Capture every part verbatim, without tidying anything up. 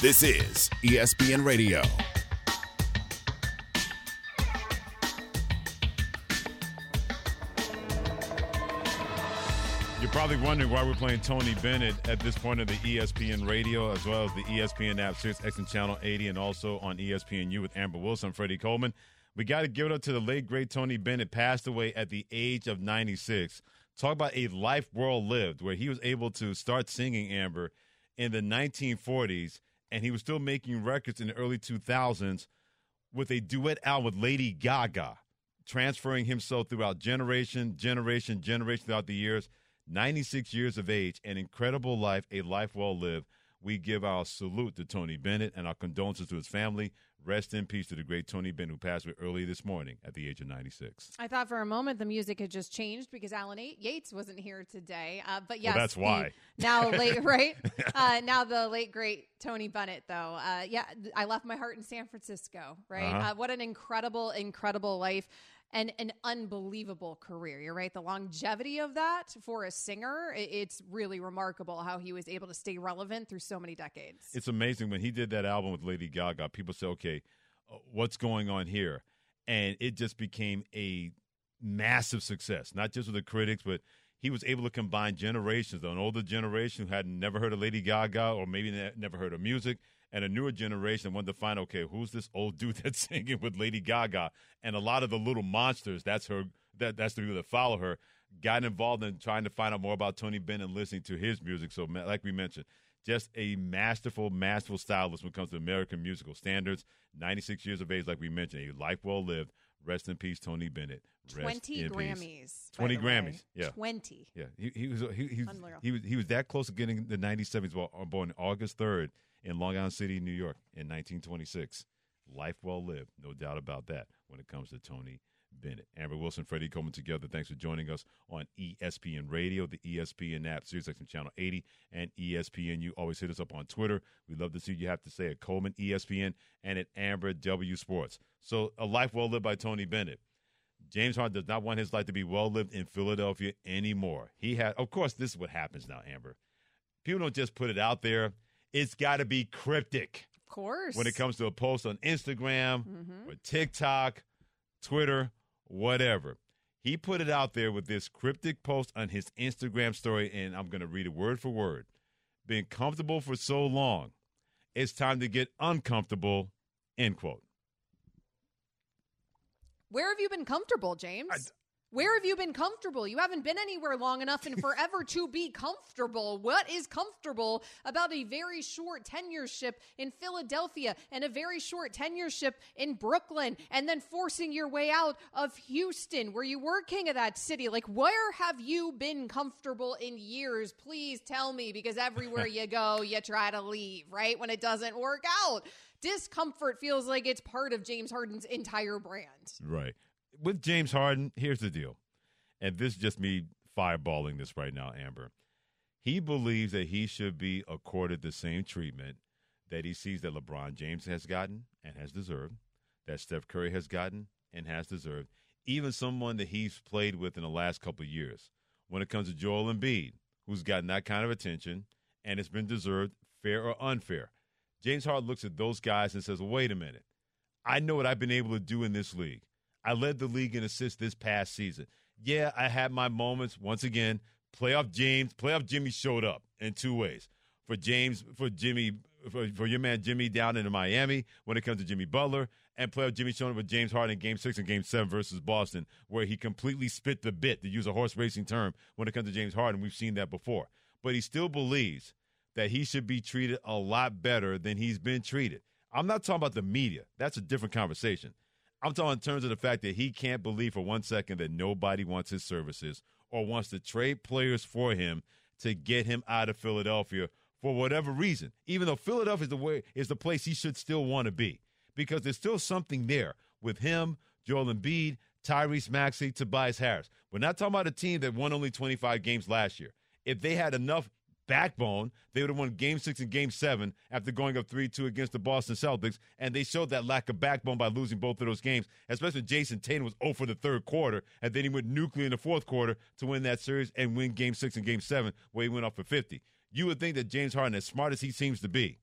This is E S P N Radio. You're probably wondering why we're playing Tony Bennett at this point of the E S P N Radio, as well as the E S P N app, Sirius X M Channel eighty, and also on E S P N U with Amber Wilson. I'm Freddie Coleman. We got to give it up to the late, great Tony Bennett, passed away at the age of ninety-six. Talk about a life well lived, where he was able to start singing, Amber, in the nineteen forties, and he was still making records in the early two thousands with a duet album with Lady Gaga, transferring himself throughout generation, generation, generation throughout the years. ninety-six years of age, an incredible life, a life well lived. We give our salute to Tony Bennett and our condolences to his family. Rest in peace to the great Tony Bennett, who passed away early this morning at the age of ninety-six. I thought for a moment the music had just changed because Alan Yates wasn't here today. Uh, but yes, well, that's why. Now late, right? Uh, now the late great Tony Bennett, though. Uh, yeah, I left my heart in San Francisco. Right? Uh-huh. Uh, what an incredible, incredible life. And an unbelievable career. You're right. The longevity of that for a singer, it's really remarkable how he was able to stay relevant through so many decades. It's amazing. When he did that album with Lady Gaga, people say, okay, what's going on here? And it just became a massive success, not just with the critics, but he was able to combine generations, an older generation who had never heard of Lady Gaga or maybe ne- never heard of music, and a newer generation wanted to find, okay, who's this old dude that's singing with Lady Gaga? And a lot of the little monsters, that's her, that that's the people that follow her, got involved in trying to find out more about Tony Bennett and listening to his music. So, like we mentioned, just a masterful, masterful stylist when it comes to American musical standards. ninety-six years of age, like we mentioned, a life well lived. Rest in peace, Tony Bennett. Rest Twenty Grammys. Peace. Twenty Grammys. Way. Yeah. Twenty. Yeah. He, he was he, he, was, Unreal. he was he was that close to getting the ninety-seven. He was born August third in Long Island City, New York, in nineteen twenty-six. Life well lived, no doubt about that. When it comes to Tony Bennett, Amber Wilson, Freddie Coleman together. Thanks for joining us on E S P N Radio, the E S P N app, Sirius X M Channel eighty, and E S P N. You always hit us up on Twitter. We love to see what you have to say at Coleman E S P N and at Amber W Sports. So, a life well lived by Tony Bennett. James Harden does not want his life to be well lived in Philadelphia anymore. He had, of course, this is what happens now, Amber. People don't just put it out there. It's got to be cryptic. Of course. When it comes to a post on Instagram mm-hmm. or TikTok, Twitter, whatever. He put it out there with this cryptic post on his Instagram story, and I'm going to read it word for word. Been comfortable for so long, it's time to get uncomfortable, end quote. Where have you been comfortable, James? I, Where have you been comfortable? You haven't been anywhere long enough and forever to be comfortable. What is comfortable about a very short tenureship in Philadelphia and a very short tenureship in Brooklyn and then forcing your way out of Houston where you were king of that city? Like, where have you been comfortable in years? Please tell me, because everywhere you go, you try to leave, right? When it doesn't work out. Discomfort feels like it's part of James Harden's entire brand. Right. With James Harden, here's the deal. And this is just me fireballing this right now, Amber. He believes that he should be accorded the same treatment that he sees that LeBron James has gotten and has deserved, that Steph Curry has gotten and has deserved, even someone that he's played with in the last couple of years. When it comes to Joel Embiid, who's gotten that kind of attention and it's been deserved, fair or unfair. James Harden looks at those guys and says, well, wait a minute. I know what I've been able to do in this league. I led the league in assists this past season. Yeah, I had my moments. Once again, playoff James, playoff Jimmy showed up in two ways. For James, for Jimmy, for, for your man Jimmy down in Miami when it comes to Jimmy Butler, and playoff Jimmy showing up with James Harden in Game Six and Game Seven versus Boston, where he completely spit the bit, to use a horse racing term, when it comes to James Harden. We've seen that before. But he still believes that he should be treated a lot better than he's been treated. I'm not talking about the media. That's a different conversation. I'm talking in terms of the fact that he can't believe for one second that nobody wants his services or wants to trade players for him to get him out of Philadelphia for whatever reason, even though Philadelphia is the way is the place he should still want to be, because there's still something there with him, Joel Embiid, Tyrese Maxey, Tobias Harris. We're not talking about a team that won only twenty-five games last year. If they had enough backbone, they would have won Game Six and Game Seven after going up three two against the Boston Celtics, and they showed that lack of backbone by losing both of those games, especially Jason Tatum was zero for the third quarter, and then he went nuclear in the fourth quarter to win that series and win Game Six and Game Seven, where he went off for fifty. You would think that James Harden, as smart as he seems to be,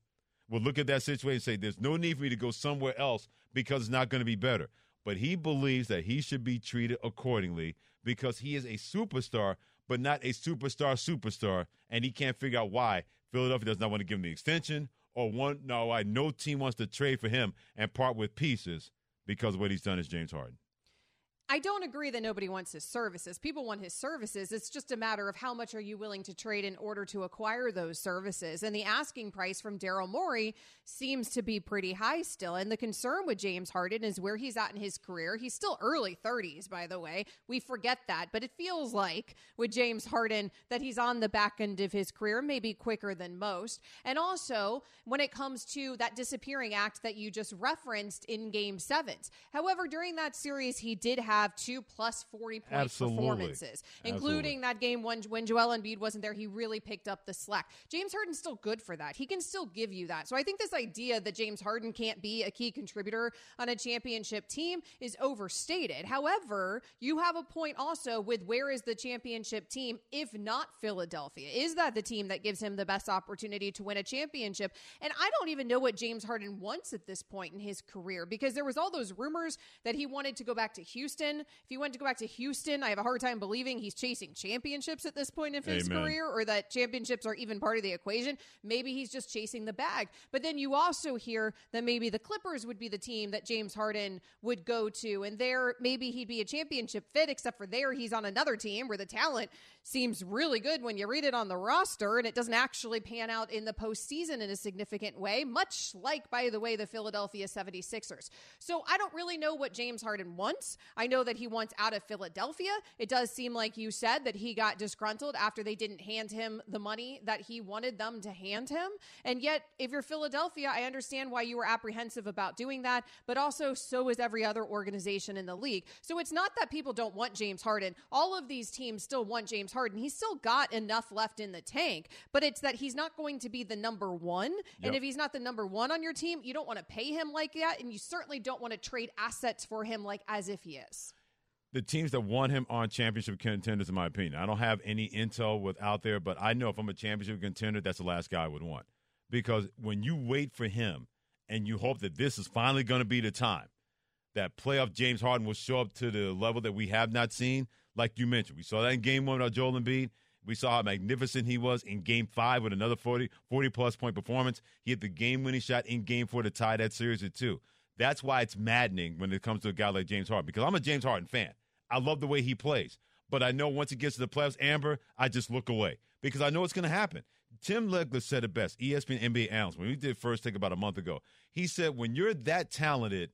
will look at that situation and say, there's no need for me to go somewhere else because it's not going to be better. But he believes that he should be treated accordingly because he is a superstar, but not a superstar superstar, and he can't figure out why Philadelphia does not want to give him the extension or one, no, why no team wants to trade for him and part with pieces because of what he's done as James Harden. I don't agree that nobody wants his services. People want his services. It's just a matter of how much are you willing to trade in order to acquire those services. And the asking price from Daryl Morey seems to be pretty high still. And the concern with James Harden is where he's at in his career. He's still early thirties, by the way. We forget that. But it feels like with James Harden that he's on the back end of his career, maybe quicker than most. And also, when it comes to that disappearing act that you just referenced in Game sevens. However, during that series, he did have have two plus forty point Absolutely. performances, including Absolutely. that game when, when Joel Embiid wasn't there. He really picked up the slack. James Harden's still good for that. He can still give you that. So I think this idea that James Harden can't be a key contributor on a championship team is overstated. However, you have a point also with where is the championship team if not Philadelphia? Is that the team that gives him the best opportunity to win a championship? And I don't even know what James Harden wants at this point in his career because there was all those rumors that he wanted to go back to Houston. If he wanted to go back to Houston, I have a hard time believing he's chasing championships at this point in his Amen. career or that championships are even part of the equation. Maybe he's just chasing the bag. But then you also hear that maybe the Clippers would be the team that James Harden would go to. And there, maybe he'd be a championship fit, except for there he's on another team where the talent seems really good when you read it on the roster and it doesn't actually pan out in the postseason in a significant way, much like, by the way, the Philadelphia seventy-sixers. So I don't really know what James Harden wants. I know that he wants out of Philadelphia. It does seem like you said that he got disgruntled after they didn't hand him the money that he wanted them to hand him. And yet, if you're Philadelphia, I understand why you were apprehensive about doing that, but also so is every other organization in the league. So it's not that people don't want James Harden. All of these teams still want James Harden. He's still got enough left in the tank, but it's that he's not going to be the number one. Yep. And if he's not the number one on your team, you don't want to pay him like that, and you certainly don't want to trade assets for him like as if he is. The teams that want him on championship contenders, in my opinion. I don't have any intel with out there, but I know if I'm a championship contender, that's the last guy I would want. Because when you wait for him and you hope that this is finally going to be the time that playoff James Harden will show up to the level that we have not seen, like you mentioned. We saw that in game one with Joel Embiid. We saw how magnificent he was in game five with another forty, forty-plus point performance. He hit the game-winning shot in game four to tie that series at two. That's why it's maddening when it comes to a guy like James Harden, because I'm a James Harden fan. I love the way he plays. But I know once he gets to the playoffs, Amber, I just look away because I know it's going to happen. Tim Legler said it best, E S P N N B A analyst, when we did First Take about a month ago. He said, when you're that talented,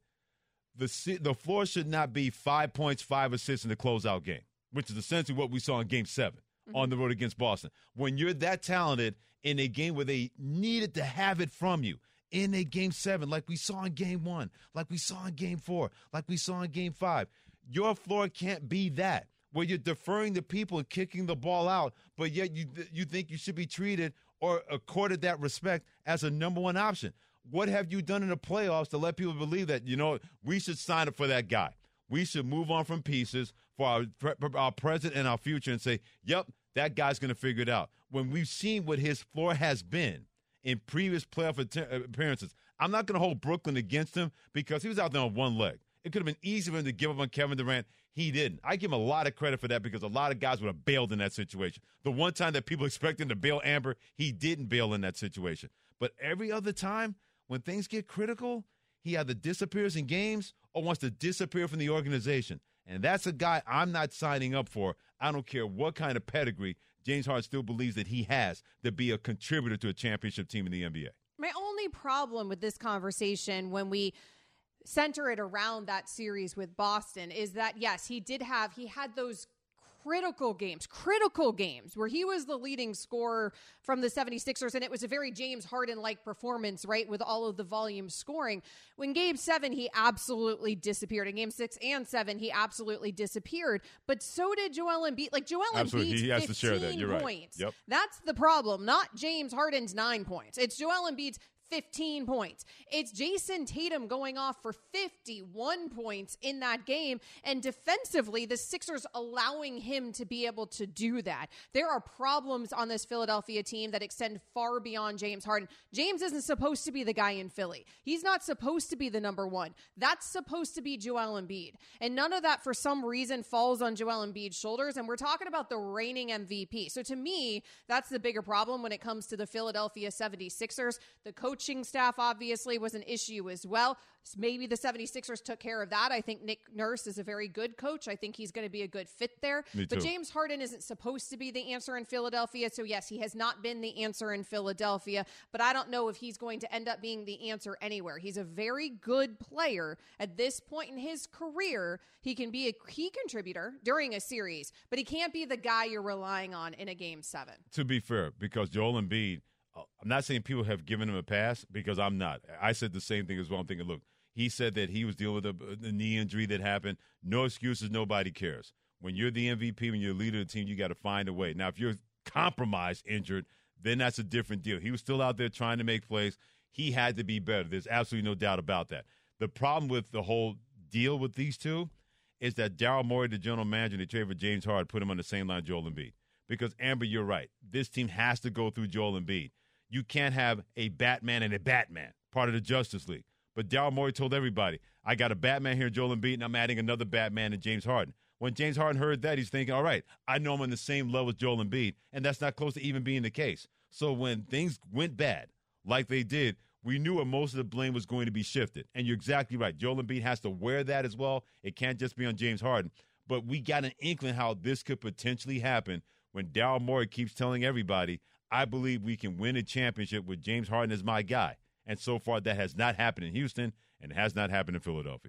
the the floor should not be five points, five assists in the closeout game, which is essentially what we saw in game seven mm-hmm. on the road against Boston. When you're that talented in a game where they needed to have it from you, in a game seven, like we saw in game one, like we saw in game four, like we saw in game five, your floor can't be that, where you're deferring to people and kicking the ball out, but yet you you think you should be treated or accorded that respect as a number one option. What have you done in the playoffs to let people believe that, you know, we should sign up for that guy? We should move on from pieces for our, our present and our future and say, yep, that guy's going to figure it out. When we've seen what his floor has been in previous playoff appearances, I'm not going to hold Brooklyn against him because he was out there on one leg. It could have been easy for him to give up on Kevin Durant. He didn't. I give him a lot of credit for that because a lot of guys would have bailed in that situation. The one time that people expected him to bail Amber, he didn't bail in that situation. But every other time, when things get critical, he either disappears in games or wants to disappear from the organization. And that's a guy I'm not signing up for. I don't care what kind of pedigree James Harden still believes that he has to be a contributor to a championship team in the N B A. My only problem with this conversation when we center it around that series with Boston is that, yes, he did have, he had those critical games, critical games where he was the leading scorer from the seventy-sixers, and it was a very James Harden-like performance, right, with all of the volume scoring. When game seven, he absolutely disappeared. In game six and seven, he absolutely disappeared, but so did Joel Embiid. Like, Joel Embiid's he has to share that. fifteen You're right. points. Yep. That's the problem, not James Harden's nine points. It's Joel Embiid's fifteen points. It's Jason Tatum going off for fifty-one points in that game. And defensively, the Sixers allowing him to be able to do that. There are problems on this Philadelphia team that extend far beyond James Harden. James isn't supposed to be the guy in Philly. He's not supposed to be the number one. That's supposed to be Joel Embiid. And none of that, for some reason, falls on Joel Embiid's shoulders. And we're talking about the reigning M V P. So to me, that's the bigger problem when it comes to the Philadelphia seventy-sixers. The coaching staff obviously was an issue as well. Maybe the seventy-sixers took care of that. I think Nick Nurse is a very good coach. I think he's going to be a good fit there. Me but too. James Harden isn't supposed to be the answer in Philadelphia. So yes, he has not been the answer in Philadelphia, but I don't know if he's going to end up being the answer anywhere. He's a very good player at this point in his career. He can be a key contributor during a series, but he can't be the guy you're relying on in a game seven. To be fair, because Joel Embiid, I'm not saying people have given him a pass, because I'm not. I said the same thing as well. I'm thinking, look, he said that he was dealing with a, a knee injury that happened. No excuses. Nobody cares. When you're the M V P, when you're the leader of the team, you got to find a way. Now, if you're compromised, injured, then that's a different deal. He was still out there trying to make plays. He had to be better. There's absolutely no doubt about that. The problem with the whole deal with these two is that Daryl Morey, the general manager, they traded for James Harden, put him on the same line as Joel Embiid. Because, Amber, you're right. This team has to go through Joel Embiid. You can't have a Batman and a Batman, part of the Justice League. But Daryl Morey told everybody, I got a Batman here, Joel Embiid, and I'm adding another Batman to James Harden. When James Harden heard that, he's thinking, all right, I know I'm on the same level as Joel Embiid, and that's not close to even being the case. So when things went bad, like they did, we knew what most of the blame was going to be shifted. And you're exactly right. Joel Embiid has to wear that as well. It can't just be on James Harden. But we got an inkling how this could potentially happen when Daryl Morey keeps telling everybody, I believe we can win a championship with James Harden as my guy. And so far, that has not happened in Houston, and it has not happened in Philadelphia.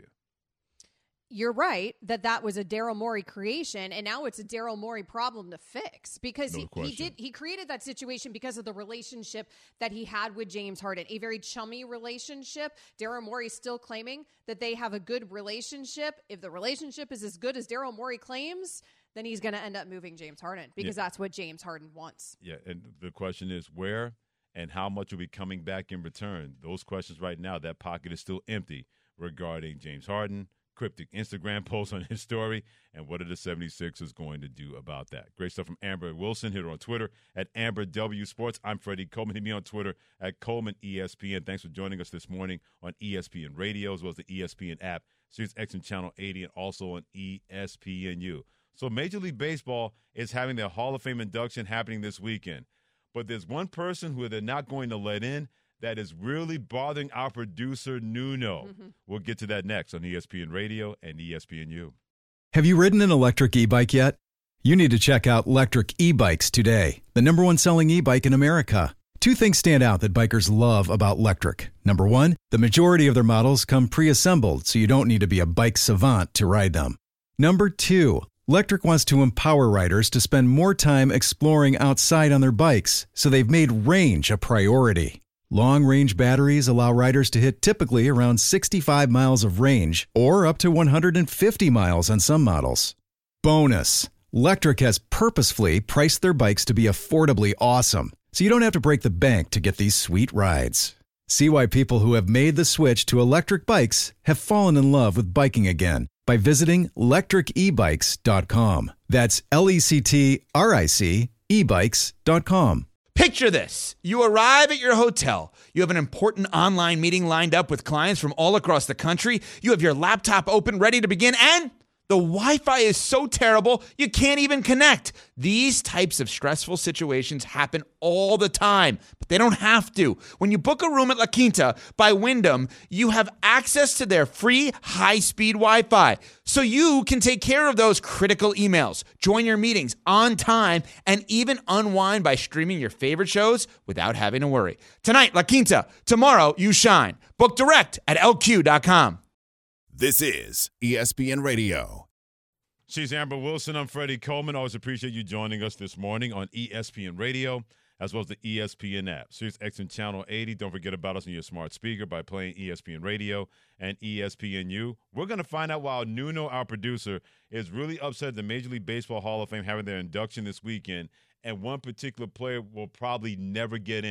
You're right that that was a Daryl Morey creation, and now it's a Daryl Morey problem to fix, because No he, he question. did he created that situation because of the relationship that he had with James Harden, a very chummy relationship. Daryl Morey still claiming that they have a good relationship. If the relationship is as good as Daryl Morey claims, then he's going to end up moving James Harden, because Yeah. that's what James Harden wants. Yeah, and the question is where and how much will be coming back in return? Those questions right now, that pocket is still empty regarding James Harden, cryptic Instagram posts on his story, and what are the seventy-sixers going to do about that? Great stuff from Amber Wilson here on Twitter at Amber W Sports. I'm Freddie Coleman. Hit me on Twitter at Coleman E S P N. Thanks for joining us this morning on E S P N Radio, as well as the E S P N app, Sirius X M Channel eighty, and also on E S P N U. So Major League Baseball is having their Hall of Fame induction happening this weekend. But there's one person who they're not going to let in that is really bothering our producer, Nuno. Mm-hmm. We'll get to that next on E S P N Radio and E S P N U. Have you ridden an electric e-bike yet? You need to check out Lectric E-Bikes today, the number one selling e-bike in America. Two things stand out that bikers love about Lectric. Number one, the majority of their models come pre-assembled, so you don't need to be a bike savant to ride them. Number two, Lectric wants to empower riders to spend more time exploring outside on their bikes, so they've made range a priority. Long-range batteries allow riders to hit typically around sixty-five miles of range, or up to one hundred fifty miles on some models. Bonus, Lectric has purposefully priced their bikes to be affordably awesome, so you don't have to break the bank to get these sweet rides. See why people who have made the switch to electric bikes have fallen in love with biking again by visiting lectric e bikes dot com. That's L E C T R I C e bikes dot com. Picture this. You arrive at your hotel. You have an important online meeting lined up with clients from all across the country. You have your laptop open, ready to begin, and the Wi-Fi is so terrible, you can't even connect. These types of stressful situations happen all the time, but they don't have to. When you book a room at La Quinta by Wyndham, you have access to their free high-speed Wi-Fi, so you can take care of those critical emails, join your meetings on time, and even unwind by streaming your favorite shows without having to worry. Tonight, La Quinta. Tomorrow, you shine. Book direct at L Q dot com. This is E S P N Radio. She's Amber Wilson. I'm Freddie Coleman. Always appreciate you joining us this morning on E S P N Radio, as well as the E S P N app. Sirius X M Channel eighty. Don't forget about us on your smart speaker by playing E S P N Radio and E S P N U. We're going to find out why Nuno, our producer, is really upset at the Major League Baseball Hall of Fame having their induction this weekend, and one particular player will probably never get in.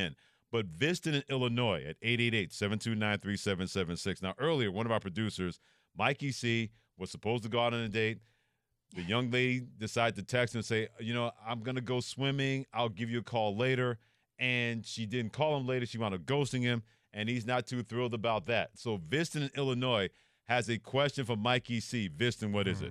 But Viston in Illinois at eight eight eight, seven two nine, three seven seven six. Now, earlier, one of our producers, Mikey C., was supposed to go out on a date. The young lady decided to text and say, you know, I'm going to go swimming. I'll give you a call later. And she didn't call him later. She wound up ghosting him, and he's not too thrilled about that. So Viston in Illinois has a question for Mikey C. Viston, what is it?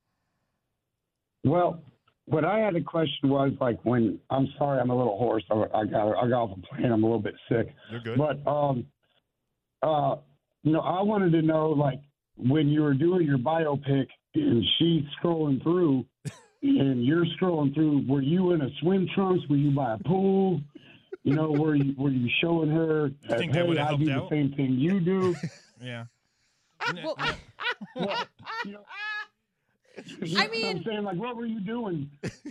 Well, what I had a question was, like, when – I'm sorry, I'm a little hoarse. I, I, got, I got off a plane. I'm a little bit sick. You're good. But, um, uh, you know, I wanted to know, like, when you were doing your biopic and she's scrolling through and you're scrolling through, were you in a swim trunks? Were you by a pool? You know, were you, were you showing her that, think hey, that would've I helped do out? the same thing you do? Yeah. Well, Well, you know, you I know what mean- I'm saying, like, what were you doing?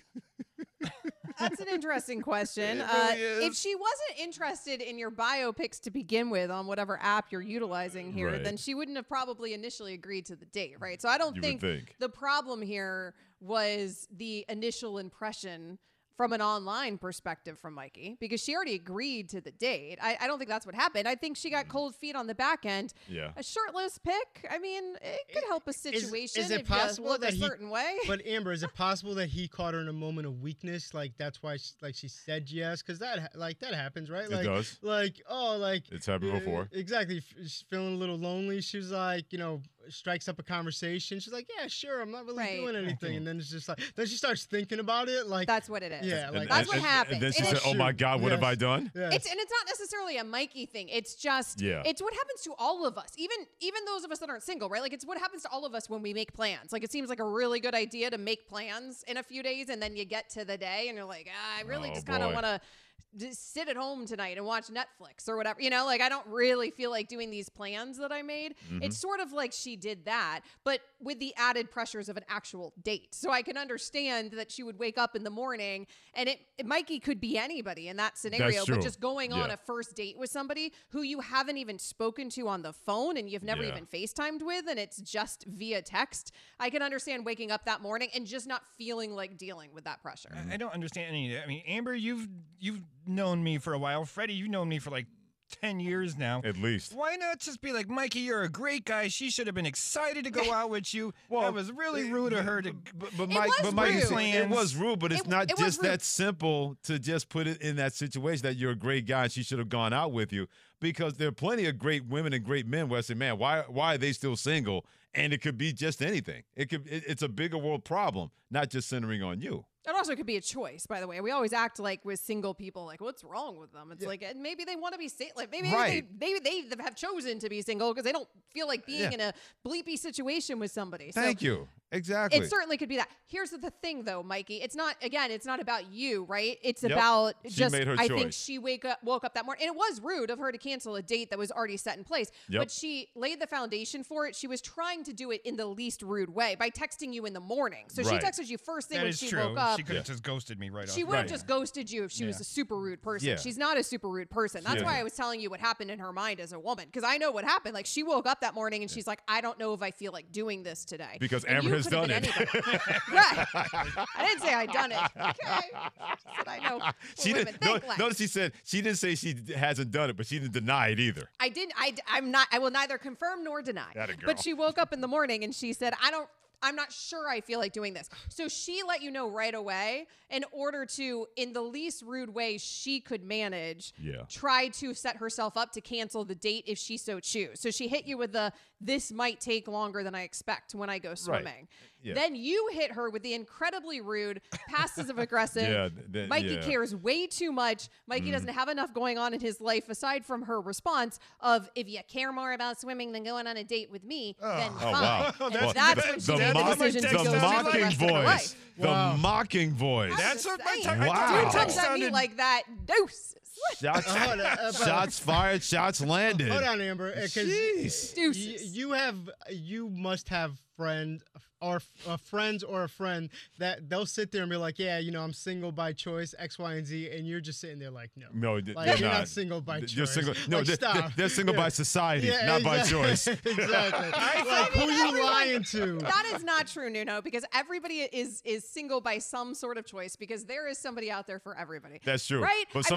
that's an interesting question. It Uh, really is. if she wasn't interested in your biopics to begin with on whatever app you're utilizing here, Right. then she wouldn't have probably initially agreed to the date, right? So I don't You would think, think. the problem here was the initial impression from an online perspective from Mikey, because she already agreed to the date. I, I don't think that's what happened. I think she got cold feet on the back end. Yeah. A shirtless pic, I mean, it could help a situation is it if possible you look that a he- certain way. But Amber, is it possible that he caught her in a moment of weakness? Like that's why, she, like she said yes, because that ha- like that happens, right? It Like, does. Like oh, like It's happened uh, before. Exactly. F- She's feeling a little lonely. She's like, you know, strikes up a conversation. She's like, yeah, sure, I'm not really Right. doing anything. And then it's just like, then she starts thinking about it. Like That's what it is. Yeah, And- like That's and- what and- happened. And then she And said, it- oh, my God, what have Yes. I done? yeah. It's and it's not necessarily a Mikey thing. It's just Yeah. it's what happens to all of us. Even even those of us that aren't single, right? Like it's what happens to all of us when we make plans. Like it seems like a really good idea to make plans in a few days, and then you get to the day and you're like, ah, I really Oh, just kind of boy. want to just sit at home tonight and watch Netflix or whatever. You know, like I don't really feel like doing these plans that I made. Mm-hmm. It's sort of like she did that, but with the added pressures of an actual date. So I can understand that she would wake up in the morning, and it, it Mikey could be anybody in that scenario, true. but just going on Yeah. a first date with somebody who you haven't even spoken to on the phone and you've never Yeah. even FaceTimed with, and it's just via text. I can understand waking up that morning and just not feeling like dealing with that pressure. I- I don't understand any of that. I mean, Amber, you've you've known me for a while. Freddie, you've known me for like ten years now. At least. Why not just be like, Mikey, you're a great guy. She should have been excited to go out with you. Well, that was really rude of her to. But, but It Mike, was but Mike, rude. it was rude, but it's It- not it was just rude. that simple to just put it in that situation that you're a great guy and she should have gone out with you, because there are plenty of great women and great men where I say, man, why why are they still single? And it could be just anything. It could it, it's a bigger world problem, not just centering on you. It also could be a choice, by the way. We always act like with single people, like, what's wrong with them? It's like, and maybe they want to be single. Like, maybe Right. they, maybe they have chosen to be single because they don't feel like being Yeah. in a bleepy situation with somebody. Thank so you. Exactly. It certainly could be that. Here's the thing, though, Mikey. It's not, again, it's not about you, right? It's Yep. about She just, made her I think choice. she wake up, woke up that morning. And it was rude of her to cancel a date that was already set in place. Yep. But she laid the foundation for it. She was trying to do it in the least rude way by texting you in the morning. So Right. she texted you first thing That when is she true. woke up. She could have just ghosted me right off. She would have Right. just ghosted you if she was Yeah. a super rude person. Yeah. She's not a super rude person. That's Yeah. why I was telling you what happened in her mind as a woman, because I know what happened. Like she woke up that morning and she's like, I don't know if I feel like doing this today. Because And Amber you has could've done been it. anybody. Right. I didn't say I'd done it. Okay. Just said I know what She women didn't. think No, like. notice she said she didn't say she d- hasn't done it, but she didn't deny it either. I didn't. I, I'm not. I will neither confirm nor deny. Atta girl. But she woke up in the morning and she said, "I don't. I'm not sure I feel like doing this." So she let you know right away in order to, in the least rude way she could manage, Yeah. try to set herself up to cancel the date if she so choose. So she hit you with the, "This might take longer than I expect when I go swimming." Yeah. Then you hit her with the incredibly rude, passive aggressive. Yeah, th- th- Mikey yeah. cares way too much. Mikey doesn't have enough going on in his life aside from her response of, "If you care more about swimming than going on a date with me, then Oh, fine." wow. And Well, that's the, when she the made the mock- decision to the go through the mocking rest of her voice. life. The Wow. mocking voice. That's Just what my saying. time. Wow. Dude comes at me sounded- like that. Deuces. Shots, Hold on, uh, but- shots fired, shots landed. Hold on, Amber, because Jeez. Deuces. you have you must have friend or uh, friends or a friend that they'll sit there and be like, yeah, you know, I'm single by choice, X, Y, and Z, and you're just sitting there like, no, No, th- like, they're you're not. not. single by They're choice. single. No, like, they're, stop. they're single Yeah. by society, Yeah, not by exactly. choice. Exactly. like, who you everyone- lying to? That is not true, Nuno, because everybody is is single by some sort of choice, because there is somebody out there for everybody. That's true. Right? But I mean, you sometimes would be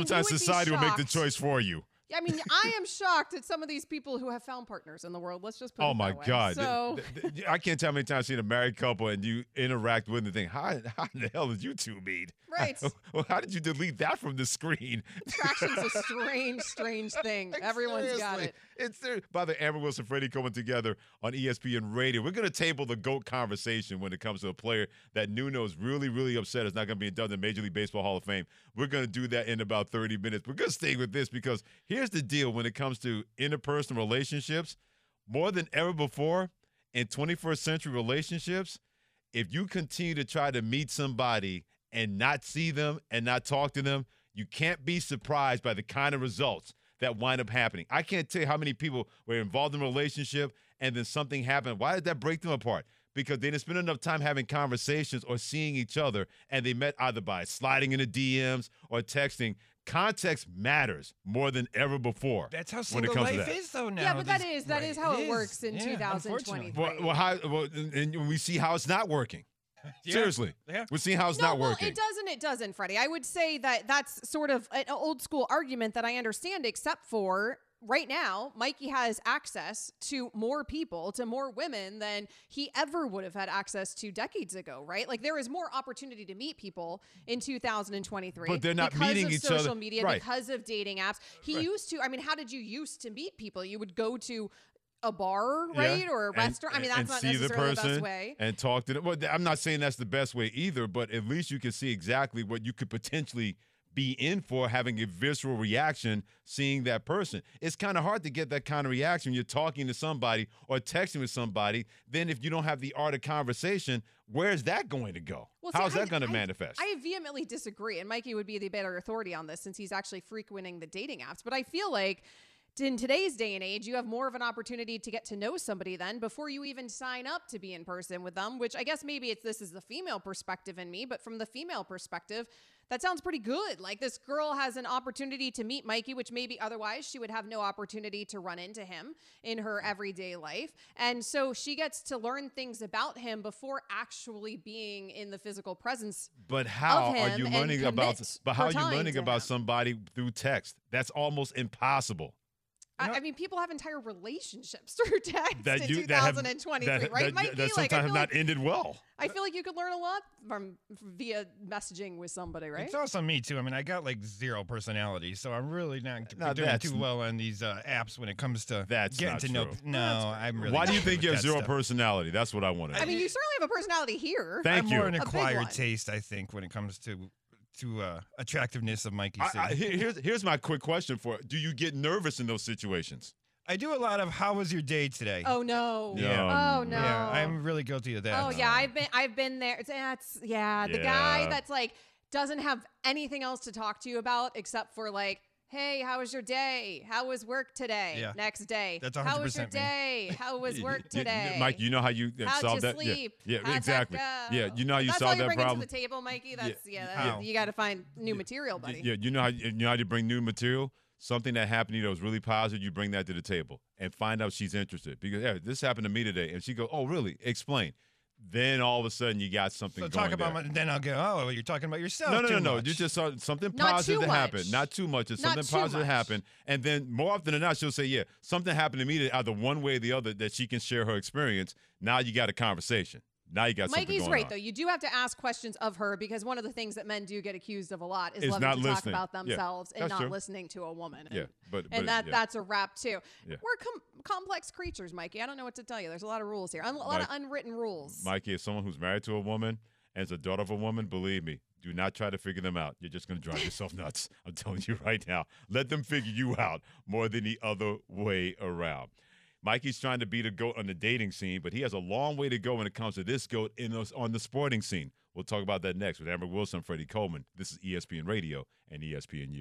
society will make the shocked. choice for you. I mean, I am shocked at some of these people who have found partners in the world. Let's just put Oh it my that way. God! So Th- th- I can't tell how many times I've seen a married couple and you interact with them and think, how, how the hell did you two meet? Right. Well, how did you delete that from the screen? attraction's a strange, strange thing. Like, Everyone's got seriously. it. It's there. By the Amber Wilson, Freddie coming together on E S P N Radio. We're going to table the GOAT conversation when it comes to a player that Nuno is really, really upset is not going to be inducted in the Major League Baseball Hall of Fame. We're going to do that in about thirty minutes. We're going to stay with this because here's the deal when it comes to interpersonal relationships. More than ever before in twenty-first century relationships, if you continue to try to meet somebody and not see them and not talk to them, you can't be surprised by the kind of results that wind up happening. I can't tell you how many people were involved in a relationship and then something happened. Why did that break them apart? Because they didn't spend enough time having conversations or seeing each other, and they met either by sliding into D Ms or texting. Context matters more than ever before. That's how when it single comes to life that. is, though. Now, Yeah, but that These- is that right, is how it, is. works in Yeah, two thousand unfortunately. twenty-three. Well, well, how, well, and we see how it's not working. Yeah. Seriously, Yeah. we're seeing how it's no, not well, working. it doesn't. It doesn't, Freddie. I would say that that's sort of an old school argument that I understand, except for right now, Mikey has access to more people, to more women than he ever would have had access to decades ago, right? Like there is more opportunity to meet people in two thousand twenty-three. But they're not because meeting of each social other. media, Right. because of dating apps. He Right. used to, I mean, how did you used to meet people? You would go to a bar, Yeah, right? Or a and- restaurant. I mean, that's and not see the necessarily the, person best way. and talk to them. Well, I'm not saying that's the best way either, but at least you can see exactly what you could potentially be in for, having a visceral reaction, seeing that person. It's kind of hard to get that kind of reaction when you're talking to somebody or texting with somebody. Then if you don't have the art of conversation, where's that going to go? Well, see, How's I- that going to I- manifest? I vehemently disagree, and Mikey would be the better authority on this since he's actually frequenting the dating apps. But I feel like in today's day and age, you have more of an opportunity to get to know somebody then before you even sign up to be in person with them, which I guess maybe it's this is the female perspective in me, but from the female perspective, that sounds pretty good. Like this girl has an opportunity to meet Mikey, which maybe otherwise she would have no opportunity to run into him in her everyday life. And so she gets to learn things about him before actually being in the physical presence. But how of him are you and learning about? commit But how her are you time learning to about him. somebody through text? That's almost impossible. I, I mean, people have entire relationships through text That in you that have twenty twenty-three, that, right, that, Mikey? that Like, sometimes I have feel not like, ended well. I feel like you could learn a lot from via messaging with somebody, right? It's also me too. I mean, I got like zero personality, so I'm really not Now, doing that's- too well on these uh, apps when it comes to That's getting not to know. true. No, I'm really. Why do you not think good you with have that zero stuff. personality? That's what I want to I know. mean, you certainly have a personality here. Thank I'm you. more an A big acquired one. taste, I think, when it comes to to uh, attractiveness of Mikey. I, C. I, here- here's here's my quick question for it. Do you get nervous in those situations? I do a lot of "How was your day today?" Oh no! Yeah. Oh no! Yeah, I'm really guilty of that. Oh yeah, I've been I've been there. It's, that's yeah, the Yeah. guy that's like doesn't have anything else to talk to you about except for like, hey, how was your day? How was work today? Yeah. Next day. That's How was your one hundred percent me. day? How was work Y- y- today? Mike, you know how you uh, How'd solve you that? sleep? Yeah, yeah How'd exactly. that go? Yeah, you know how you That's solve all you that bring problem. to the table, Mikey. That's yeah. that- How? you got to find new material, buddy. Yeah, you know how you know how you bring new material. Something that happened to you that was really positive, you bring that to the table and find out she's interested. Because yeah, this happened to me today, and she goes, "Oh, really? Explain." Then all of a sudden, you got something. So going talk about there. my, then I'll go. Oh, well, you're talking about yourself. No, no, no, too no. much." You just saw something Not positive too that happened. much. Not too much. It's Not something too positive much. happened. And then more often than not, she'll say, yeah, something happened to me that either one way or the other that she can share her experience. Now you got a conversation. Now you got something Mikey's going right, on. though. You do have to ask questions of her because one of the things that men do get accused of a lot is Is loving not to listening. talk about Yeah, themselves and that's not true. listening to a woman. And, Yeah, but, but and that yeah. that's a wrap, too. Yeah. We're com- complex creatures, Mikey. I don't know what to tell you. There's a lot of rules here. Un- a lot Mike- of unwritten rules. Mikey, as someone who's married to a woman and is a daughter of a woman, believe me, do not try to figure them out. You're just going to drive yourself nuts. I'm telling you right now. Let them figure you out more than the other way around. Mikey's trying to be the GOAT on the dating scene, but he has a long way to go when it comes to this GOAT in those, on the sporting scene. We'll talk about that next with Amber Wilson, Freddie Coleman. This is E S P N Radio and E S P N U.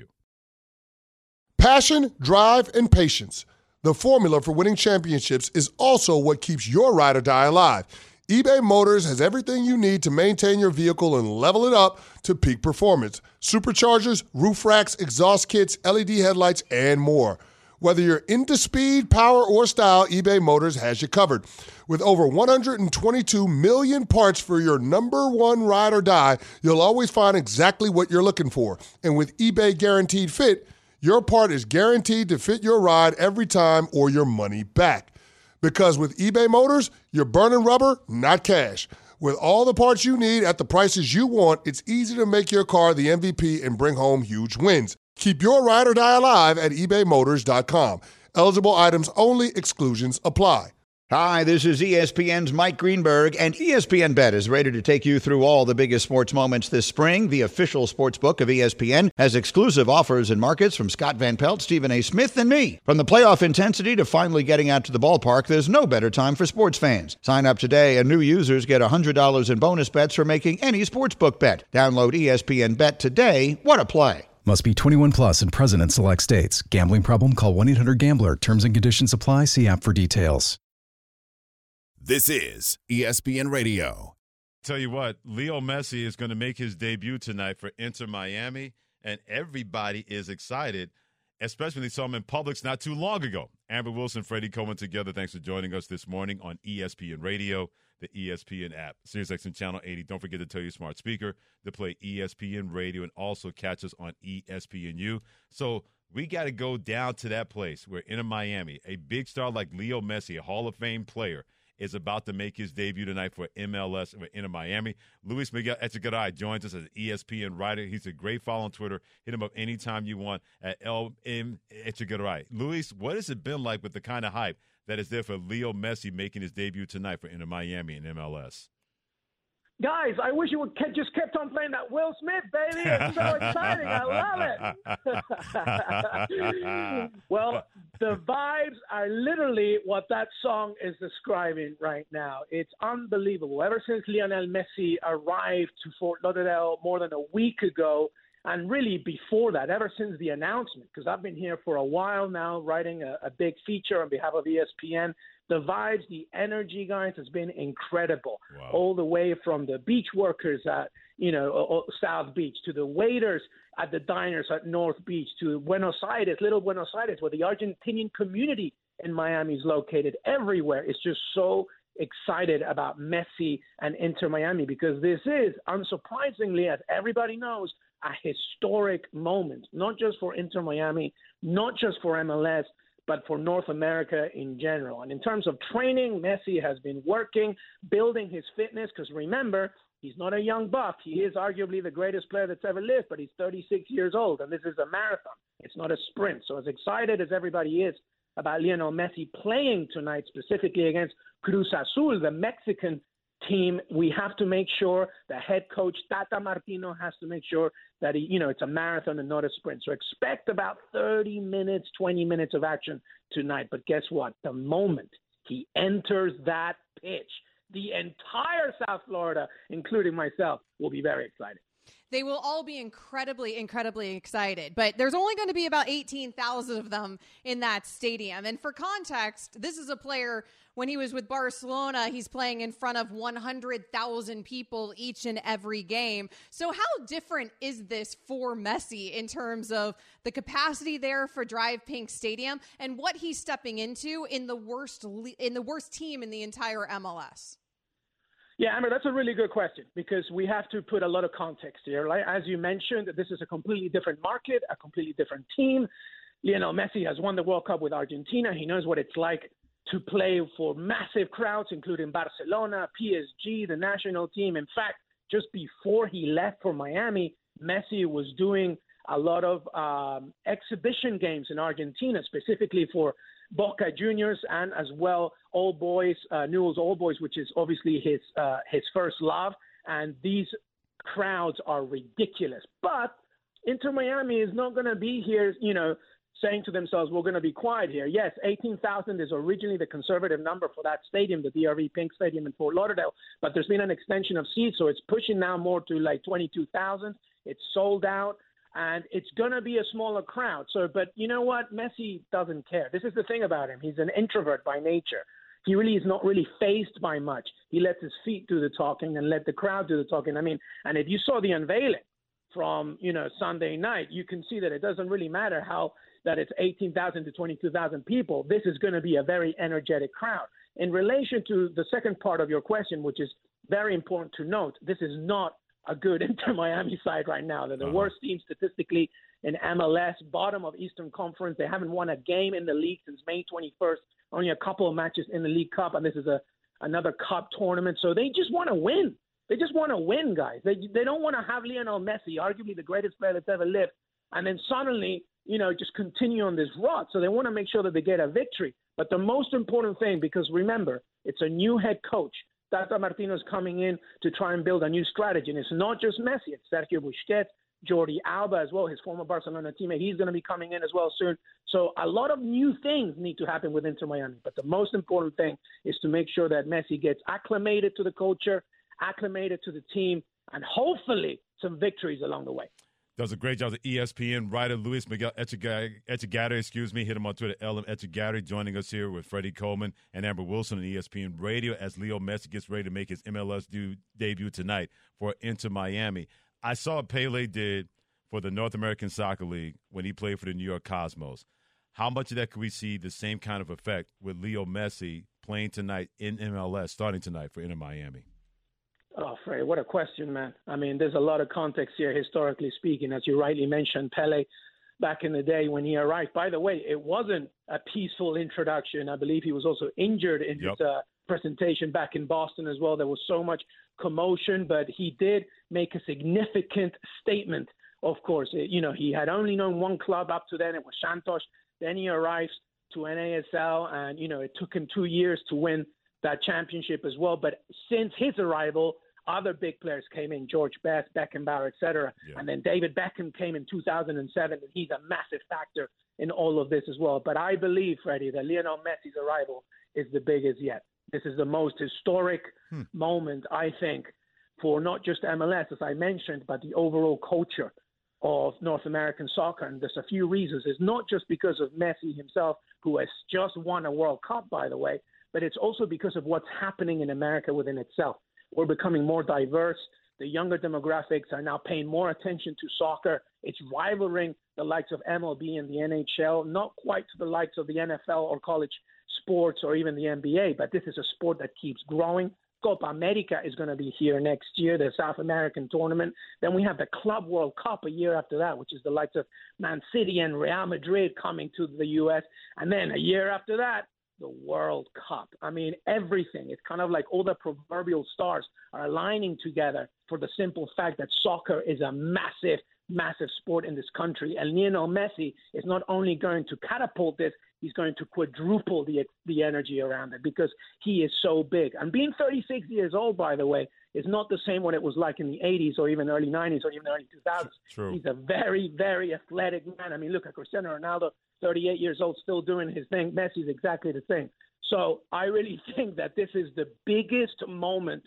Passion, drive, and patience. The formula for winning championships is also what keeps your ride or die alive. eBay Motors has everything you need to maintain your vehicle and level it up to peak performance. Superchargers, roof racks, exhaust kits, L E D headlights, and more. Whether you're into speed, power, or style, eBay Motors has you covered. With over one hundred twenty-two million parts for your number one ride or die, you'll always find exactly what you're looking for. And with eBay Guaranteed Fit, your part is guaranteed to fit your ride every time or your money back. Because with eBay Motors, you're burning rubber, not cash. With all the parts you need at the prices you want, it's easy to make your car the M V P and bring home huge wins. Keep your ride or die alive at ebay motors dot com. Eligible items only. Exclusions apply. Hi, this is E S P N's Mike Greenberg, and E S P N Bet is ready to take you through all the biggest sports moments this spring. The official sports book of E S P N has exclusive offers and markets from Scott Van Pelt, Stephen A. Smith, and me. From the playoff intensity to finally getting out to the ballpark, there's no better time for sports fans. Sign up today, and new users get one hundred dollars in bonus bets for making any sportsbook bet. Download E S P N Bet today. What a play. Must be twenty-one plus and present in select states. Gambling problem? Call one eight hundred gambler. Terms and conditions apply. See app for details. This is E S P N Radio. Tell you what, Leo Messi is going to make his debut tonight for Inter Miami, and everybody is excited, especially when they saw him in Publix not too long ago. Amber Wilson, Freddie Coleman together. Thanks for joining us this morning on E S P N Radio, the E S P N app, SiriusXM Channel eighty. Don't forget to tell your smart speaker to play E S P N Radio and also catch us on E S P N U. So we got to go down to that place where Inter Miami, a big star like Leo Messi, a Hall of Fame player, is about to make his debut tonight for M L S in Miami. Luis Miguel Echegaray joins us as an E S P N writer. He's a great follow on Twitter. Hit him up anytime you want at L M Echegaray. Luis, what has it been like with the kind of hype that is there for Leo Messi making his debut tonight for Inter Miami and M L S? Guys, I wish you would ke- just kept on playing that Will Smith, baby. It's so exciting. I love it. Well, the vibes are literally what that song is describing right now. It's unbelievable. Ever since Lionel Messi arrived to Fort Lauderdale more than a week ago, and really before that, ever since the announcement, because I've been here for a while now writing a, a big feature on behalf of E S P N, the vibes, the energy, guys, has been incredible. Wow. All the way from the beach workers at, you know, South Beach to the waiters at the diners at North Beach to Buenos Aires, little Buenos Aires, where the Argentinian community in Miami is located. Everywhere is just so excited about Messi and Inter Miami because this is, unsurprisingly, as everybody knows, a historic moment, not just for Inter Miami, not just for M L S, but for North America in general. And in terms of training, Messi has been working, building his fitness, because remember, he's not a young buck. He is arguably the greatest player that's ever lived, but he's thirty-six years old, and this is a marathon. It's not a sprint. So as excited as everybody is about Lionel Messi playing tonight, specifically against Cruz Azul, the Mexican team, we have to make sure the head coach Tata Martino has to make sure that he, you know, it's a marathon and not a sprint. So expect about thirty minutes, twenty minutes of action tonight. But guess what? The moment he enters that pitch, the entire South Florida, including myself, will be very excited. They will all be incredibly, incredibly excited. But there's only going to be about eighteen thousand of them in that stadium. And for context, this is a player, when he was with Barcelona, he's playing in front of one hundred thousand people each and every game. So how different is this for Messi in terms of the capacity there for Drive Pink Stadium and what he's stepping into in the worst in the worst team in the entire M L S? Yeah, Amber, that's a really good question because we have to put a lot of context here. Right? As you mentioned, this is a completely different market, a completely different team. You know, Messi has won the World Cup with Argentina. He knows what it's like to play for massive crowds, including Barcelona, P S G, the national team. In fact, just before he left for Miami, Messi was doing a lot of um, exhibition games in Argentina, specifically for Boca Juniors and as well Old Boys, uh, Newell's Old Boys, which is obviously his uh, his first love. And these crowds are ridiculous. But Inter Miami is not going to be here, you know, saying to themselves, we're going to be quiet here. Yes, eighteen thousand is originally the conservative number for that stadium, the D R V Pink Stadium in Fort Lauderdale. But there's been an extension of seats, so it's pushing now more to like twenty-two thousand. It's sold out. And it's going to be a smaller crowd. So, but you know what? Messi doesn't care. This is the thing about him. He's an introvert by nature. He really is not really fazed by much. He lets his feet do the talking and let the crowd do the talking. I mean, and if you saw the unveiling from, you know, Sunday night, you can see that it doesn't really matter how that it's eighteen thousand to twenty-two thousand people. This is going to be a very energetic crowd. In relation to the second part of your question, which is very important to note, this is not a good Inter Miami side right now. They're the uh-huh. worst team statistically in M L S, bottom of Eastern Conference. They haven't won a game in the league since May twenty-first, only a couple of matches in the League Cup, and this is a another cup tournament. So they just want to win. They just want to win, guys. They they don't want to have Lionel Messi, arguably the greatest player that's ever lived, and then suddenly, you know, just continue on this rot. So they want to make sure that they get a victory. But the most important thing, because remember, it's a new head coach. Tata Martino's coming in to try and build a new strategy. And it's not just Messi. It's Sergio Busquets, Jordi Alba as well, his former Barcelona teammate. He's going to be coming in as well soon. So a lot of new things need to happen with Inter Miami. But the most important thing is to make sure that Messi gets acclimated to the culture, acclimated to the team, and hopefully some victories along the way. Does a great job as E S P N writer Luis Miguel Echegari, excuse me. Hit him on Twitter, L M Echegari, joining us here with Freddie Coleman and Amber Wilson on E S P N Radio as Leo Messi gets ready to make his M L S due, debut tonight for Inter Miami. I saw what Pele did for the North American Soccer League when he played for the New York Cosmos. How much of that could we see the same kind of effect with Leo Messi playing tonight in M L S, starting tonight for Inter Miami? Oh, Fred, what a question, man. I mean, there's a lot of context here, historically speaking. As you rightly mentioned, Pele, back in the day when he arrived. By the way, it wasn't a peaceful introduction. I believe he was also injured in yep. his uh, presentation back in Boston as well. There was so much commotion, but he did make a significant statement, of course. It, you know, he had only known one club up to then. It was Santos. Then he arrives to N A S L, and, you know, it took him two years to win that championship as well. But since his arrival, other big players came in, George Best, Beckenbauer, et cetera. Yeah. And then David Beckham came in two thousand seven, and he's a massive factor in all of this as well. But I believe, Freddie, that Lionel Messi's arrival is the biggest yet. This is the most historic hmm. moment, I think, for not just M L S, as I mentioned, but the overall culture of North American soccer. And there's a few reasons. It's not just because of Messi himself, who has just won a World Cup, by the way, but it's also because of what's happening in America within itself. We're becoming more diverse. The younger demographics are now paying more attention to soccer. It's rivaling the likes of M L B and the N H L, not quite to the likes of the N F L or college sports or even the N B A, but this is a sport that keeps growing. Copa America is going to be here next year, the South American tournament. Then we have the Club World Cup a year after that, which is the likes of Man City and Real Madrid coming to the U S. And then a year after that, the World Cup. I mean, everything. It's kind of like all the proverbial stars are aligning together for the simple fact that soccer is a massive, massive sport in this country. And Lionel Messi is not only going to catapult this, he's going to quadruple the the energy around it because he is so big. And being thirty-six years old, by the way, is not the same what it was like in the eighties or even early nineties or even early two thousands. True. He's a very, very athletic man. I mean, look at Cristiano Ronaldo, thirty-eight years old, still doing his thing. Messi's exactly the same. So I really think that this is the biggest moment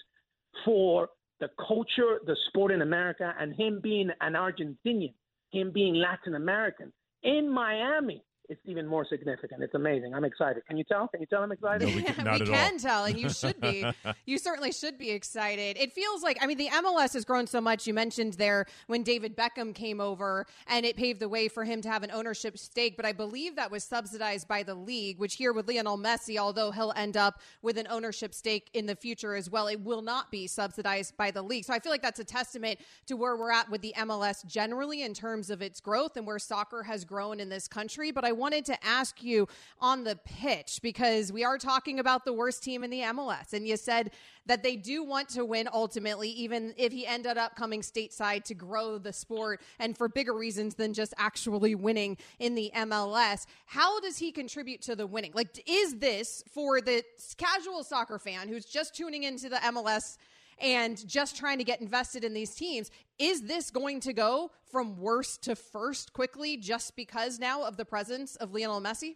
for the culture, the sport in America, and him being an Argentinian, him being Latin American in Miami. It's even more significant. It's amazing. I'm excited. Can you tell? Can you tell I'm excited? No, we can, not we at can all. tell, and you should be. You certainly should be excited. It feels like, I mean, the M L S has grown so much. You mentioned there when David Beckham came over, and it paved the way for him to have an ownership stake, but I believe that was subsidized by the league, which here with Lionel Messi, although he'll end up with an ownership stake in the future as well, it will not be subsidized by the league. So I feel like that's a testament to where we're at with the M L S generally in terms of its growth and where soccer has grown in this country. But I wanted to ask you on the pitch, because we are talking about the worst team in the M L S, and you said that they do want to win ultimately, even if he ended up coming stateside to grow the sport and for bigger reasons than just actually winning in the M L S. How does he contribute to the winning? Like, is this for the casual soccer fan who's just tuning into the M L S and just trying to get invested in these teams, is this going to go from worst to first quickly just because now of the presence of Lionel Messi?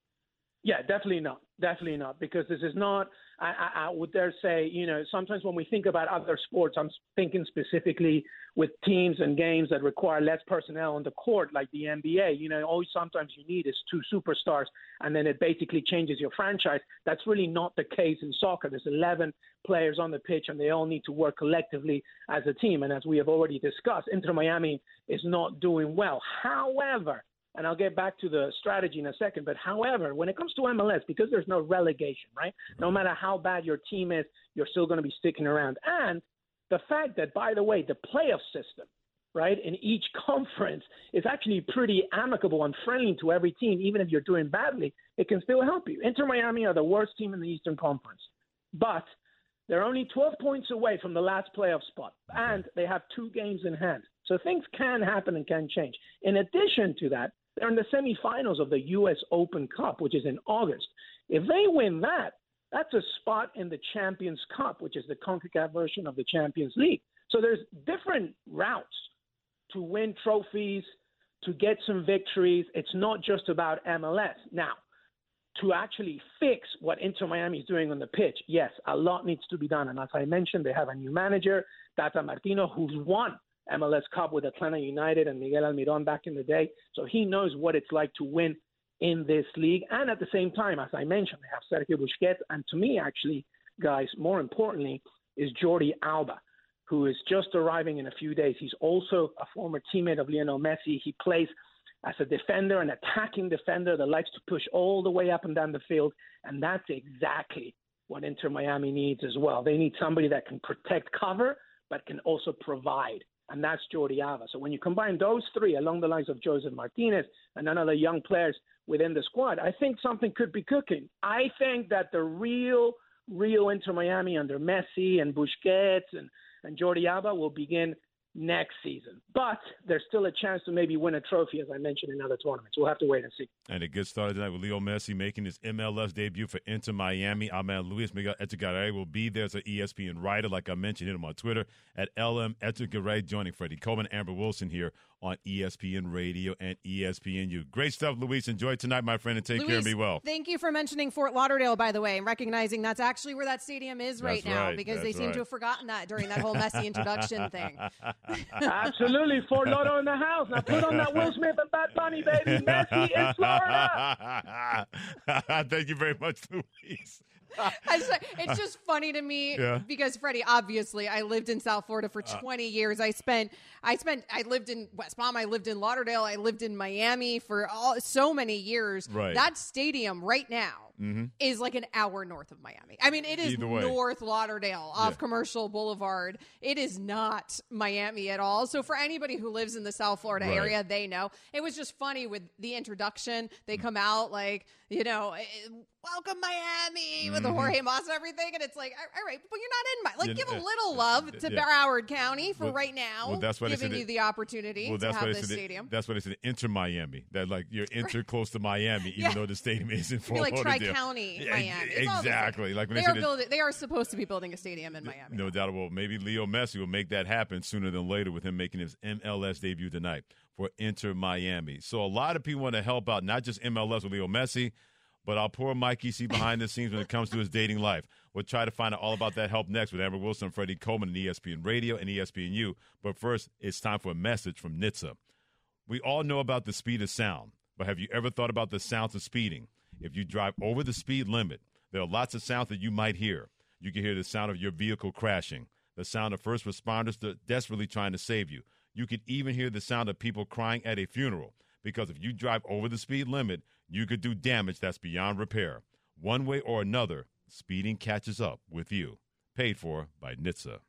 Yeah, definitely not. Definitely not. Because this is not, I, I, I would dare say, you know, sometimes when we think about other sports, I'm thinking specifically with teams and games that require less personnel on the court, like the N B A. You know, all sometimes you need is two superstars, and then it basically changes your franchise. That's really not the case in soccer. There's eleven players on the pitch, and they all need to work collectively as a team. And as we have already discussed, Inter Miami is not doing well. However, and I'll get back to the strategy in a second, but however, when it comes to M L S, because there's no relegation, right? No matter how bad your team is, you're still going to be sticking around. And the fact that, by the way, the playoff system, right, in each conference is actually pretty amicable and friendly to every team, even if you're doing badly, it can still help you. Inter Miami are the worst team in the Eastern Conference, but they're only twelve points away from the last playoff spot, and they have two games in hand. So things can happen and can change. In addition to that, they're in the semifinals of the U S Open Cup, which is in August. If they win that, that's a spot in the Champions Cup, which is the CONCACAF version of the Champions League. So there's different routes to win trophies, to get some victories. It's not just about M L S. Now, to actually fix what Inter Miami is doing on the pitch, yes, a lot needs to be done. And as I mentioned, they have a new manager, Tata Martino, who's won M L S Cup with Atlanta United and Miguel Almirón back in the day. So he knows what it's like to win in this league. And at the same time, as I mentioned, they have Sergio Busquets. And to me, actually, guys, more importantly, is Jordi Alba, who is just arriving in a few days. He's also a former teammate of Lionel Messi. He plays as a defender, an attacking defender that likes to push all the way up and down the field. And that's exactly what Inter Miami needs as well. They need somebody that can protect cover, but can also provide. And that's Jordi Alba. So when you combine those three along the lines of Joseph Martinez and none of the young players within the squad, I think something could be cooking. I think that the real, real Inter Miami under Messi and Busquets and, and Jordi Alba will begin next season. But there's still a chance to maybe win a trophy, as I mentioned, in other tournaments. We'll have to wait and see. And it gets started tonight with Leo Messi making his M L S debut for Inter Miami. Our man Luis Miguel Echegaray will be there as an E S P N writer. Like I mentioned, hit him on Twitter at L M Echegaray, joining Freddie Coleman, Amber Wilson here on E S P N Radio and E S P N U. Great stuff, Luis. Enjoy tonight, my friend, and take Luis, care and be well. Thank you for mentioning Fort Lauderdale, by the way, and recognizing that's actually where that stadium is right That's now right. because That's they seem right. to have forgotten that during that whole Messi introduction thing. Absolutely. Fort Lauderdale in the house. Now put on that Will Smith and Bad Bunny, baby. Messi in Florida. Thank you very much, Luis. I just, it's just funny to me Yeah. because Freddie, obviously, I lived in South Florida for Uh, twenty years. I spent, I spent, I lived in West Palm. I lived in Lauderdale. I lived in Miami for all, so many years. Right. That stadium right now Mhm. is like an hour north of Miami. I mean, it is Either way. North Lauderdale off Yeah. Commercial Boulevard. It is not Miami at all. So for anybody who lives in the South Florida Right. area, they know. It was just funny with the introduction. They come out like, you know, eh, welcome Miami with the Mhm. Jorge Mas and everything. And it's like, all all right, but you're not in my, like, Yeah, give a uh, little love to yeah. Broward County for Well- right now, well, that's why they giving said you it- the opportunity Well, to that's have why they this said it- stadium. that's why they said Inter Miami. That like you're inter close to Miami, even Yeah. though the stadium is in It'd Fort be like Lauderdale. Tri-County Yeah, Miami. It's all the same. exactly. Like when They they, are said it- building. They are supposed to be building a stadium in Miami. No doubt. Well, maybe Leo Messi will make that happen sooner than later with him making his M L S debut tonight for Inter Miami. So a lot of people want to help out, not just M L S with Leo Messi, but our poor Mikey C behind the scenes when it comes to his dating life. We'll try to find out all about that help next with Amber Wilson, Freddie Coleman, and E S P N Radio and E S P N U. But first, it's time for a message from N H T S A. We all know about the speed of sound, but have you ever thought about the sounds of speeding? If you drive over the speed limit, there are lots of sounds that you might hear. You can hear the sound of your vehicle crashing, the sound of first responders that desperately trying to save you. You could even hear the sound of people crying at a funeral, because if you drive over the speed limit, you could do damage that's beyond repair. One way or another, speeding catches up with you. Paid for by N H T S A.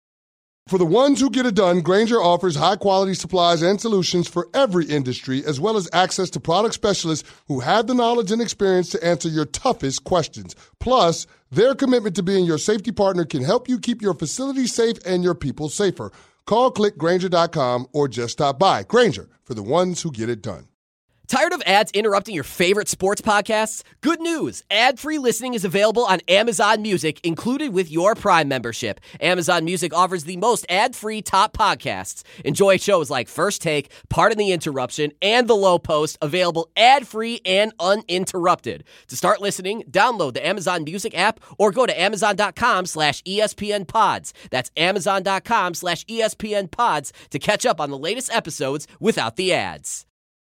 For the ones who get it done, Grainger offers high-quality supplies and solutions for every industry, as well as access to product specialists who have the knowledge and experience to answer your toughest questions. Plus, their commitment to being your safety partner can help you keep your facility safe and your people safer. Call click Grainger dot com or just stop by. Grainger, for the ones who get it done. Tired of ads interrupting your favorite sports podcasts? Good news. Ad-free listening is available on Amazon Music, included with your Prime membership. Amazon Music offers the most ad-free top podcasts. Enjoy shows like First Take, Pardon the Interruption, and The Low Post, available ad-free and uninterrupted. To start listening, download the Amazon Music app or go to amazon.com slash ESPN pods. That's amazon.com slash ESPN pods to catch up on the latest episodes without the ads.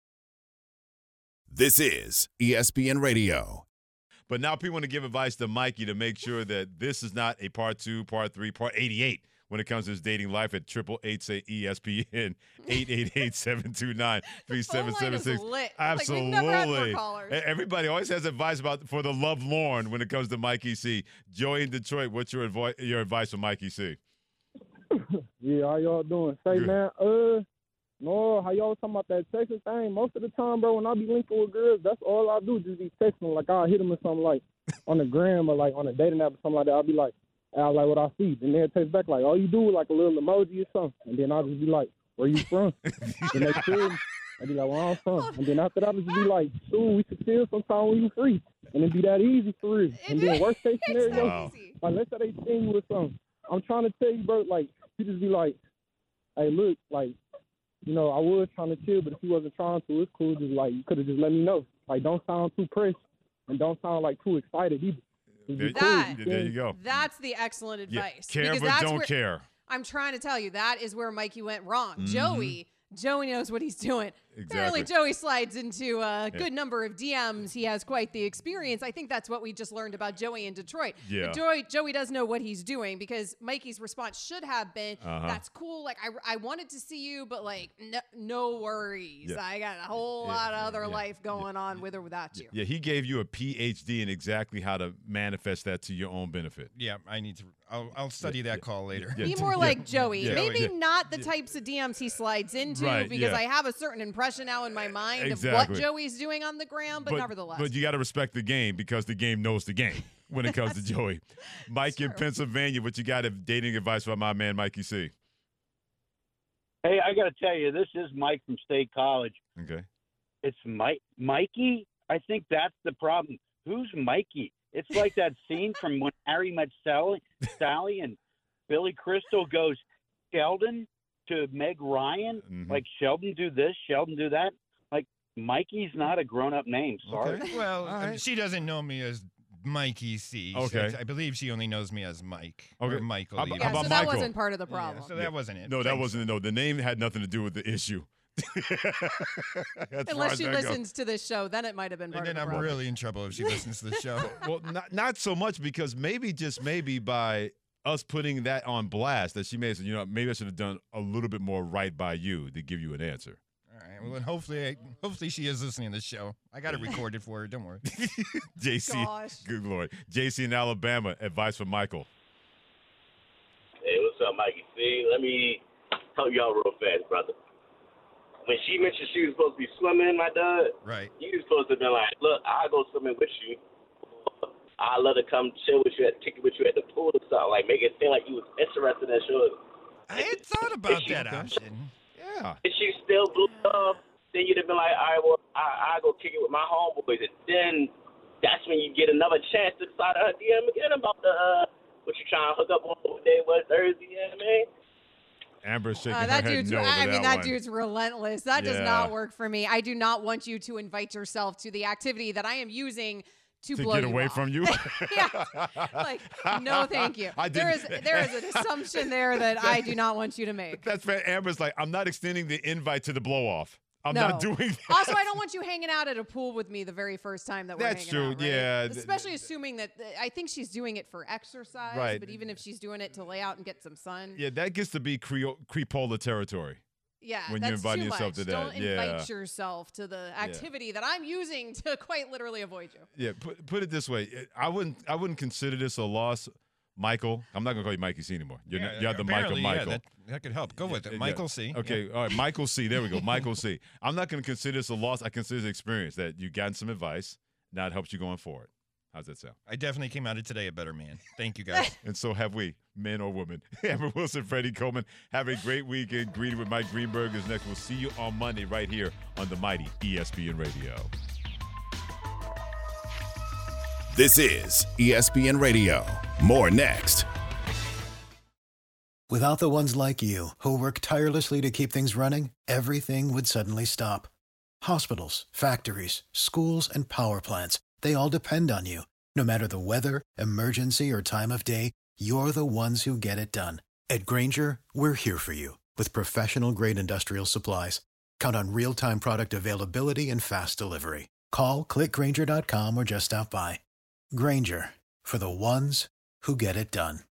This is E S P N Radio. But now people want to give advice to Mikey to make sure that this is not a part two, part three, part eighty-eight when it comes to his dating life at triple eight say E S P N, eight eight eight, seven two nine, three seven seven six. Lit. Absolutely. Like, we've never had more callers. E- Everybody always has advice about for the lovelorn when it comes to Mikey C. Joey in Detroit, what's your advi- your advice for Mikey C? Yeah, how y'all doing? Say, Good. man, uh, no, how y'all talking about that texting thing? Most of the time, bro, when I be linking with girls, that's all I do, just be texting. Like, I'll hit them or something, like, on the gram or, like, on a dating app or something like that. I'll be like, I'll like what I see. Then they'll text back, like, all you do is, like, a little emoji or something. And then I'll just be like, where you from? And they chill. I'd be like, where I'm from. And then after that, I'll just be like, soon we could chill sometime when you free. And it'd be that easy for real. And then worst case scenario, Wow. like, let's say they seen you or something. I'm trying to tell you, bro, like, you just be like, hey, look, like, you know, I was trying to chill, but if you wasn't trying to, it's cool. Just, like, you could have just let me know. Like, don't sound too pressed and don't sound, like, too excited either. Just be cool, That- you There feel you me? go. That's the excellent Yeah, advice. care because but that's don't where, care. I'm trying to tell you, that is where Mikey went wrong. Mhm. Joey, Joey knows what he's doing. Apparently, Exactly. Joey slides into a Yeah. good number of D Ms. He has quite the experience. I think that's what we just learned about Joey in Detroit. Yeah. But Joey, Joey does know what he's doing, because Mikey's response should have been, Uh-huh. that's cool. Like, I, I wanted to see you, but, like, no, no worries. Yeah. I got a whole Yeah, lot of yeah, other yeah, life going on with or without you. Yeah, he gave you a P H D in exactly how to manifest that to your own benefit. Yeah, I need to. I'll, I'll study that call later. Yeah. Be more like Joey. Yeah. Maybe Yeah. not the types of D Ms he slides into, Right, because yeah. I have a certain impression now in my mind of Exactly. what Joey's doing on the gram, but, nevertheless. But you got to respect the game, because the game knows the game when it comes to Joey. Mike in Pennsylvania, what you got of dating advice for my man Mikey C? Hey, I got to tell you, this is Mike from State College. Okay. It's Mike, Mikey. I think that's the problem. Who's Mikey? It's like that scene from When Harry Met Sally, Sally and Billy Crystal goes, Sheldon to Meg Ryan. Mhm. Like, Sheldon do this, Sheldon do that. Like, Mikey's not a grown-up name. Sorry. Well, uh, she doesn't know me as Mikey C. So Okay. I, I believe she only knows me as Mike. Okay. Or Michael. How about- even. how about so that Michael? wasn't part of the problem. Yeah, so that wasn't it. No, that Thanks. wasn't. No, the name had nothing to do with the issue. As far Unless as she that goes. listens to this show, then it might have been part And then of the I'm problem. really in trouble if she listens to the show. Well, not not so much, because maybe just maybe by us putting that on blast, that she may have said, you know, maybe I should have done a little bit more right by you to give you an answer. All right. Well, then hopefully, I, hopefully she is listening to the show. I got it recorded for her. Don't worry. J C, Gosh. good lord, J C in Alabama, advice for Michael. Hey, what's up, Mikey C? Let me help y'all real fast, brother. When she mentioned she was supposed to be swimming, my dad, Right. you was supposed to be like, look, I'll go swimming with you. I'll let her come chill with you, at, kick it with you at the pool or something. Like, make it seem like you was interested in sure. I had thought about that option. Yeah. If she still blew up, then you'd have been like, all right, well, I, I'll go kick it with my homeboys. And then that's when you get another chance to slide her D M again about the, uh, what you trying to hook up on what day was Thursday, yeah, man. Amber's shaking Uh, her that head dude's, no to I mean, that that one. dude's relentless. That does Yeah. not work for me. I do not want you to invite yourself to the activity that I am using to, to blow get you away off. from you. Yeah. Like, no, thank you. I There is didn't- there is an assumption there that I do not want you to make. That's fair. Amber's like, I'm not extending the invite to the blow off. I'm no. not doing that. Also, I don't want you hanging out at a pool with me the very first time that we're That's hanging true, out. Right? yeah. Th- Especially assuming that I think she's doing it for exercise. Right. But even if she's doing it to lay out and get some sun. Yeah, that gets to be Creo- Creepola territory. Yeah, when you're that's inviting too yourself much. to that. Don't Yeah. invite yourself to the activity that I'm using to quite literally avoid you. Yeah, put put it this way, I wouldn't I wouldn't consider this a loss, Michael. I'm not gonna call you Mikey C anymore. You're, Yeah, not, you're the Michael apparently, yeah, Michael. that, that could help. Go with it. Yeah. Michael C. Okay, Yeah. all right, Michael C. There we go, Michael C. I'm not gonna consider this a loss. I consider it an experience that you gotten some advice. Now it helps you going forward. How's that sound? I definitely came out of today a better man. Thank you, guys. And so have we, men or women. Amber Wilson, Freddie Coleman. Have a great weekend. Greeted with Mike Greenberg is next. We'll see you on Monday right here on the mighty E S P N Radio. This is E S P N Radio. More next. Without the ones like you, who work tirelessly to keep things running, everything would suddenly stop. Hospitals, factories, schools, and power plants, they all depend on you. No matter the weather, emergency, or time of day, you're the ones who get it done. At Grainger, we're here for you with professional-grade industrial supplies. Count on real-time product availability and fast delivery. Call, click Grainger dot com, or just stop by. Grainger, for the ones who get it done.